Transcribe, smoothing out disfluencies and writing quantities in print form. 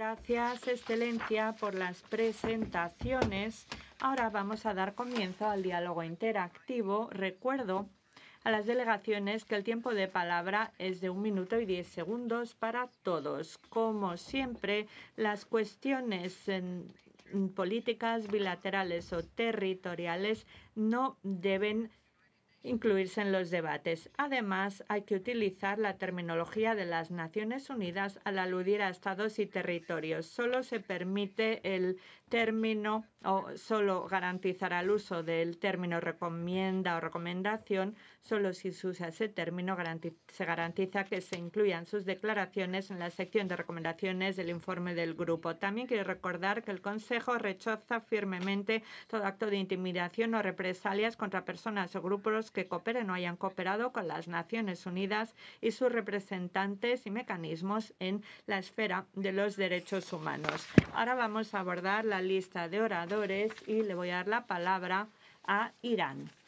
Gracias, Excelencia, por las presentaciones. Ahora vamos a dar comienzo al diálogo interactivo. Recuerdo a las delegaciones que el tiempo de palabra es de 1 minuto y 10 segundos para todos. Como siempre, las cuestiones políticas bilaterales o territoriales no deben incluirse en los debates. Además, hay que utilizar la terminología de las Naciones Unidas al aludir a estados y territorios. Solo se permite el término o solo garantizará el uso del término recomienda o recomendación solo si se usa ese término se garantiza que se incluyan sus declaraciones en la sección de recomendaciones del informe del grupo. También quiero recordar que el Consejo rechaza firmemente todo acto de intimidación o represalias contra personas o grupos que cooperen o hayan cooperado con las Naciones Unidas y sus representantes y mecanismos en la esfera de los derechos humanos. Ahora vamos a abordar la lista de oradores y le voy a dar la palabra a Irán.